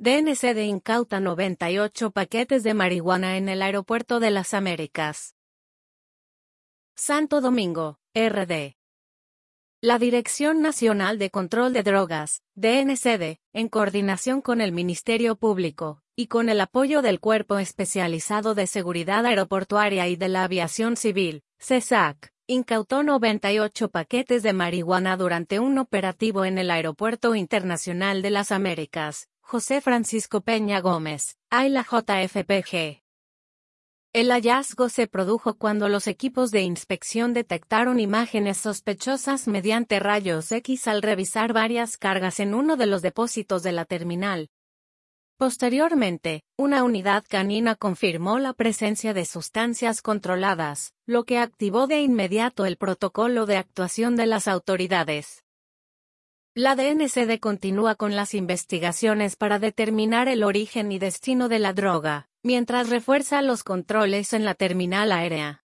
DNCD incauta 98 paquetes de marihuana en el Aeropuerto de las Américas. Santo Domingo, RD. La Dirección Nacional de Control de Drogas, DNCD, en coordinación con el Ministerio Público, y con el apoyo del Cuerpo Especializado de Seguridad Aeroportuaria y de la Aviación Civil, CESAC, incautó 98 paquetes de marihuana durante un operativo en el Aeropuerto Internacional de las Américas, José Francisco Peña Gómez, AILA JFPG. El hallazgo se produjo cuando los equipos de inspección detectaron imágenes sospechosas mediante rayos X al revisar varias cargas en uno de los depósitos de la terminal. Posteriormente, una unidad canina confirmó la presencia de sustancias controladas, lo que activó de inmediato el protocolo de actuación de las autoridades. La DNCD continúa con las investigaciones para determinar el origen y destino de la droga, mientras refuerza los controles en la terminal aérea.